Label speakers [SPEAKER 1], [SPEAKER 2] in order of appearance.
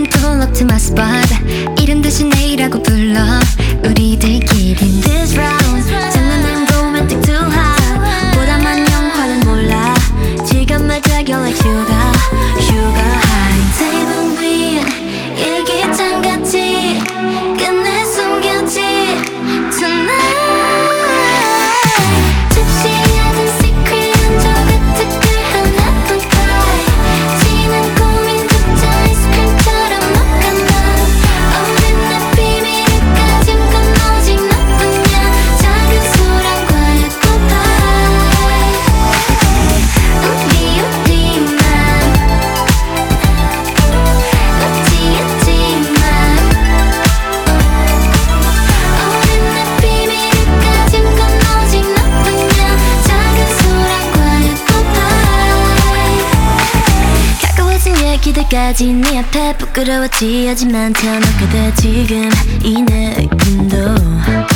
[SPEAKER 1] Come pull up to my spot. 이름 대신 내일이라고 불러. 우리들끼리 this round 장난은 romantic too hot. 보다만 영화는 몰라. 지금마저 you're like sugar, sugar high. 테이블 위에 일기장같이 끝내 숨겼지 tonight. 접시하던 secret 저 끝을 하나뿐 cry. 지난 고민조차 아이스크림처럼 녹아나. 오랜 내 비밀을 가진 건 오직 너뿐이야. 작은 소란과의 꽃파이. 우리만 웃지 않지만 오랜 내 비밀을 가진 건 오직 너뿐이야. 작은 소란과의 꽃파이. 가까워진 얘기들까지 네 앞에 부끄러워지 하지만 태어나게 돼 지금 이 느낌도